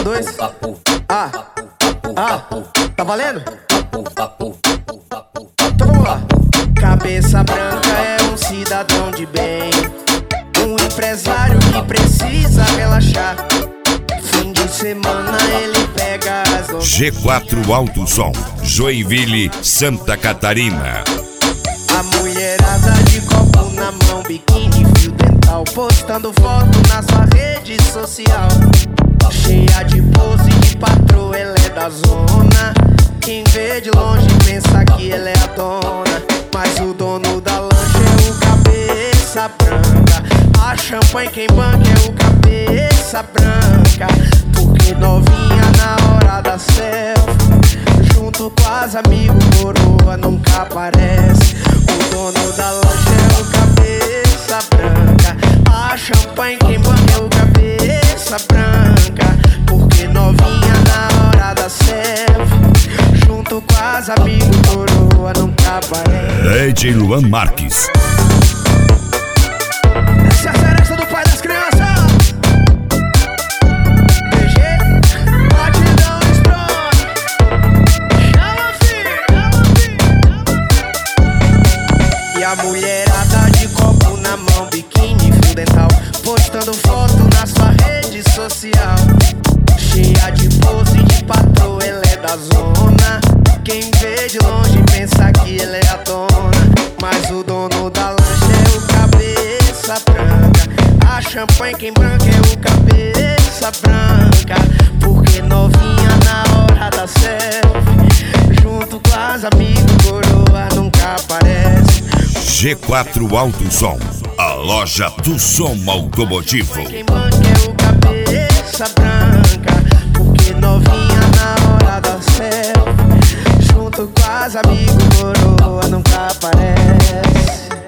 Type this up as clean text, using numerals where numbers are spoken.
dois. Tá valendo? Então vamos lá. Cabeça branca é um cidadão de bem, um empresário que precisa relaxar. Fim de semana ele pega as G4 Alto Som, Joinville, Santa Catarina. A mulherada de copo na mão, biquíni, fio dental, postando foto na sua rede social. Cheia de pose de patroa, ela é da zona. Quem vê de longe pensa que ela é a dona, mas o dono da lancha é o cabeça branca. A champanhe quem banca é o cabeça branca. Porque novinha na hora da selfie, junto com as amigos, coroa nunca aparece. O dono da lancha é o cabeça branca. A champanhe quem banca é o cabeça branca. Porque novinha na hora da selfie, junto com as amigos, coroa nunca aparece. DJ Luan Marques. Essa é a seresta do pai das crianças. PG, batidão strong. Chama, filho. E a mulherada de copo na mão, biquíni, fio dental, postando foto na sua rede social. Cheia de pose de patroa, ela é da zona. Quem vê de longe pensa que ela é a dona, mas o dono da lancha é o cabeça branca. A champanhe quem branca é o cabeça branca. Porque novinha na hora da selfie, junto com as amigos, coroa nunca aparece. G4 Alto Som, a loja do som automotivo. Quem banca é o cabeça branca. Porque novinha na hora da selfie, junto com as amigos, coroa nunca aparece.